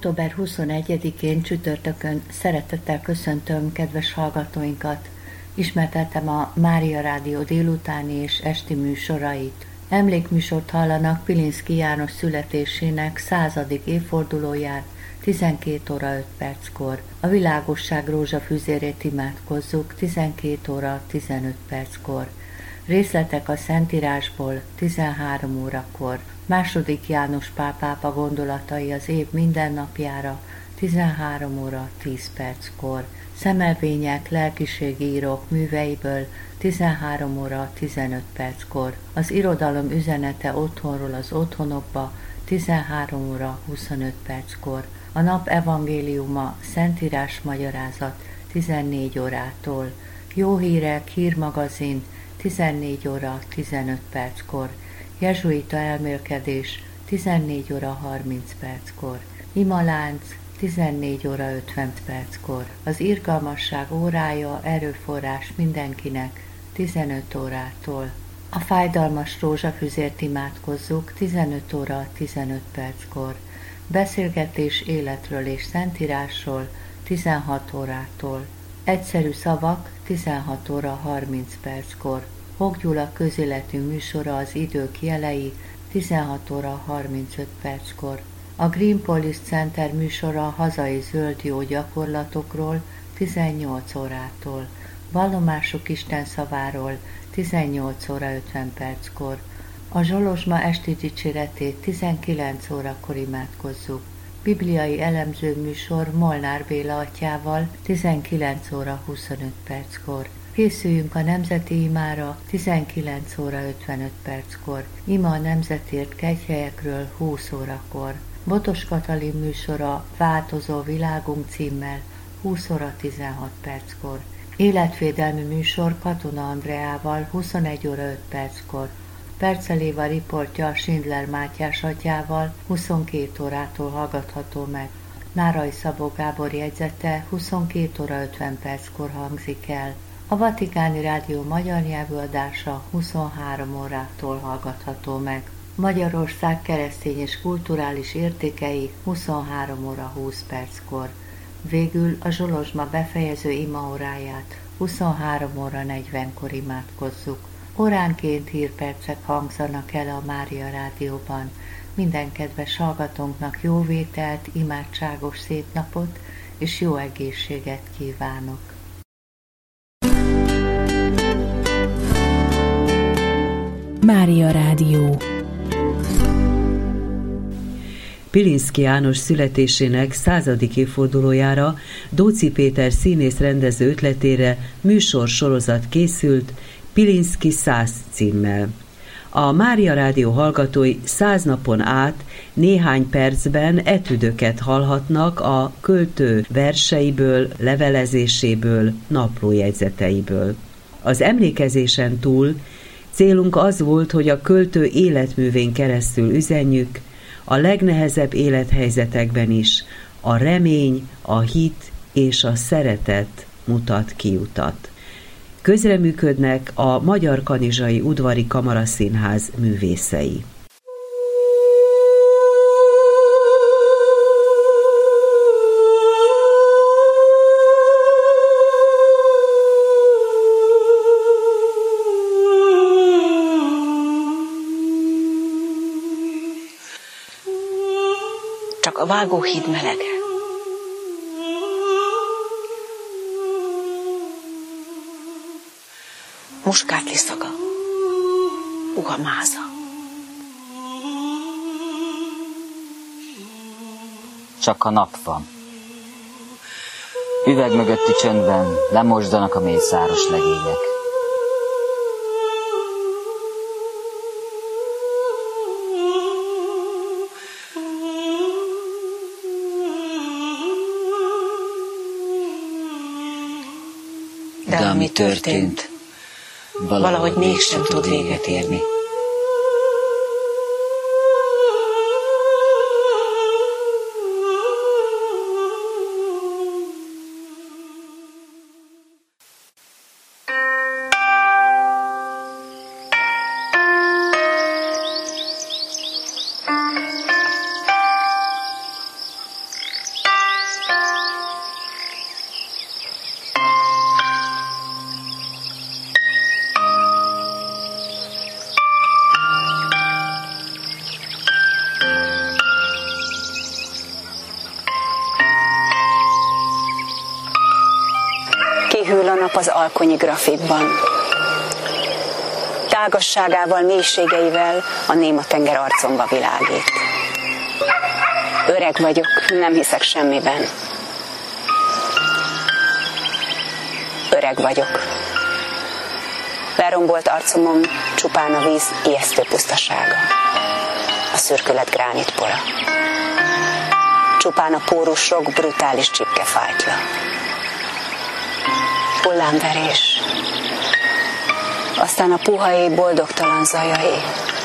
Október 21-én csütörtökön szeretettel köszöntöm kedves hallgatóinkat. Ismertettem a Mária Rádió délutáni és esti műsorait. Emlékműsort hallanak Pilinszky János születésének 100. évfordulóján 12 óra 5 perckor. A világosság rózsafüzérét imádkozzuk 12 óra 15 perckor. Részletek a Szentírásból 13 órakor. II. János Pál pápa gondolatai az év mindennapjára 13 óra 10 perckor. Szemelvények lelkiségi írók műveiből 13 óra 15 perckor. Az irodalom üzenete otthonról az otthonokba 13 óra 25 perckor. A nap evangéliuma Szentírás magyarázat 14 órától. Jó hírek, hírmagazin 14 óra 15 perckor. Jezsuita elmélkedés 14 óra 30 perckor. Imalánc 14 óra 50 perckor. Az irgalmasság órája, erőforrás mindenkinek 15 órától. A fájdalmas rózsafüzért imádkozzuk 15 óra 15 perckor. Beszélgetés életről és szentírásról 16 órától. Egyszerű szavak 16 óra 30 perckor. Hok Gyula közéletű műsora az idők jelei 16 óra 35 perckor. A Greenpolis Center műsora a hazai zöld jó gyakorlatokról 18 órától. Vallomások Isten szaváról 18 óra 50 perckor. A Zsolozsma esti dicséretét 19 órakor imádkozzuk. Bibliai elemző műsor Molnár Béla atyával 19 óra 25 perckor. Készüljünk a nemzeti imára 19 óra 55 perckor. Ima a nemzetért kegyhelyekről 20 órakor. Botos Katalin műsora Változó világunk címmel 20 óra 16 perckor. Életvédelmi műsor Katona Andreával 21 óra 5 perckor. Percel Éva riportja a Schindler Mátyás atyával 22 órától hallgatható meg. Nárai Szabó Gábor jegyzete 22 óra 50 perckor hangzik el. A Vatikáni Rádió magyar nyelvű adása 23 órától hallgatható meg. Magyarország keresztény és kulturális értékei 23 óra 20 perckor. Végül a Zsolozsma befejező imaóráját 23 óra 40-kor imádkozzuk. Óránként hírpercek hangzanak el a Mária Rádióban. Minden kedves hallgatónknak jó vételt, imádságos szép napot és jó egészséget kívánok. Mária Rádió. Pilinszky János születésének 100. évfordulójára Dóczy Péter színész rendező ötletére műsorsorozat készült Pilinszky 100 címmel. A Mária Rádió hallgatói 100 napon át néhány percben etüdöket hallhatnak a költő verseiből, levelezéséből, naplójegyzeteiből. Az emlékezésen túl célunk az volt, hogy a költő életművén keresztül üzenjük, a legnehezebb élethelyzetekben is a remény, a hit és a szeretet mutat kiutat. Közreműködnek a Magyar Kanizsai Udvari Kamaraszínház művészei. Csak a vágóhíd melege. Muskátli szaga, puha máza. Csak a nap van. Üveg mögötti csöndben lemosdanak a mészáros legények. De ami történt, valahogy mégsem tud véget érni. Éhül a nap az alkonyi grafitban. Tágasságával, mélységeivel a néma tenger arcomba világít. Öreg vagyok, nem hiszek semmiben. Öreg vagyok. Lerombolt arcomon csupán a víz ijesztő pusztasága. A szürkület gránitpora. Csupán a pórusok brutális csipkefájtla. Hullámverés. Aztán a puha éj boldogtalan zajai.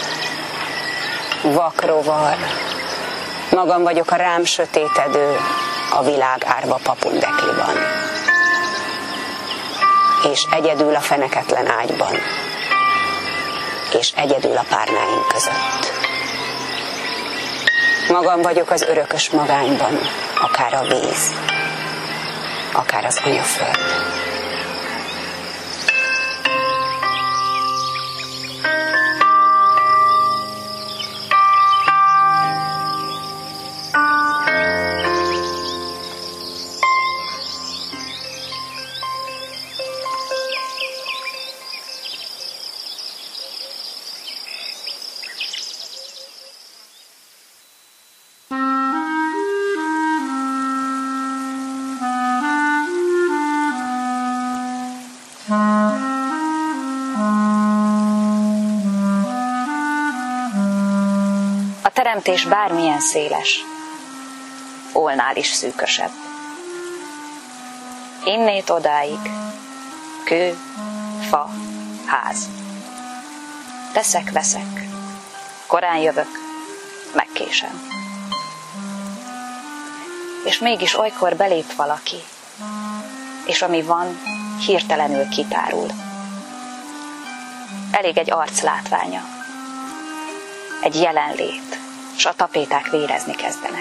Vakrovar. Magam vagyok a rám sötétedő, a világ árva papundekliban. És egyedül a feneketlen ágyban. És egyedül a párnáink között. Magam vagyok az örökös magányban, akár a víz, akár az anyaföld. A teremtés bármilyen széles, Olnál is szűkösebb. Innét odáig, kő, fa, ház. Teszek-veszek, korán jövök, megkésem. És mégis olykor belép valaki, és ami van, hirtelenül kitárul. Elég egy arc látványa, egy jelenlét, s a tapéták vérezni kezdenek.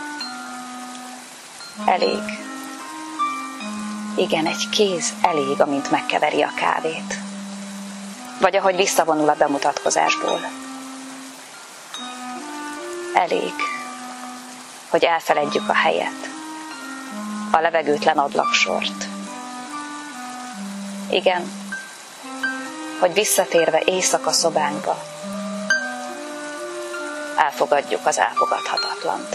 Elég. Igen, egy kéz elég, amint megkeveri a kávét. Vagy ahogy visszavonul a bemutatkozásból. Elég, hogy elfeledjük a helyet, a levegőtlen adlagsort. Igen, hogy visszatérve éjszaka szobánkba, elfogadjuk az elfogadhatatlant.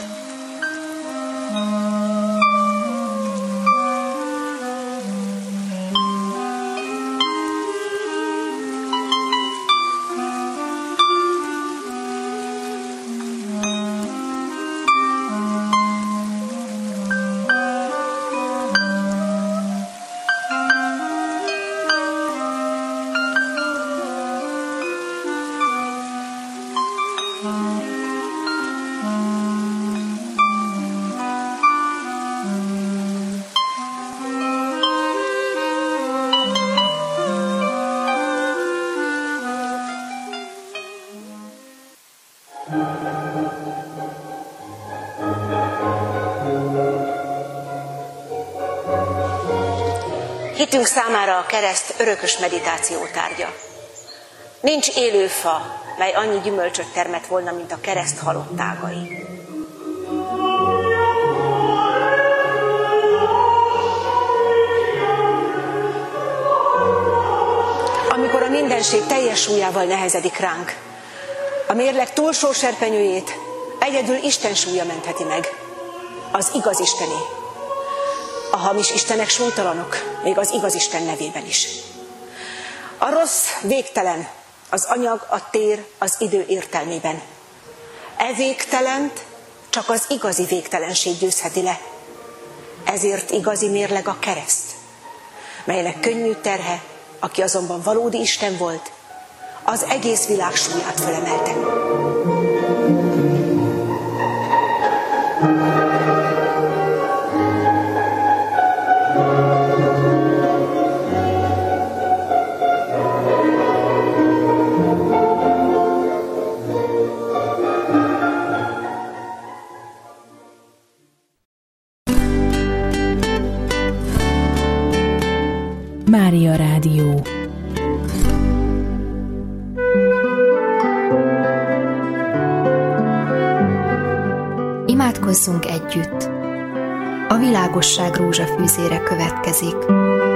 Hitünk számára a kereszt örökös meditáció tárgya. Nincs élő fa, mely annyi gyümölcsöt termett volna, mint a kereszt halott ágai. Amikor a mindenség teljes súlyával nehezedik ránk, a mérleg túlsó serpenyőjét egyedül Isten súlya mentheti meg, az igaz Istené. A hamis istenek súlytalanok, még az igaz Isten nevében is. A rossz végtelen, az anyag, a tér, az idő értelmében. E végtelent csak az igazi végtelenség győzheti le. Ezért igazi mérleg a kereszt, melynek könnyű terhe, aki azonban valódi Isten volt, az egész világ súlyát fölemelte. Mária Rádió. Imádkozzunk együtt. A világosság rózsafűzére következik.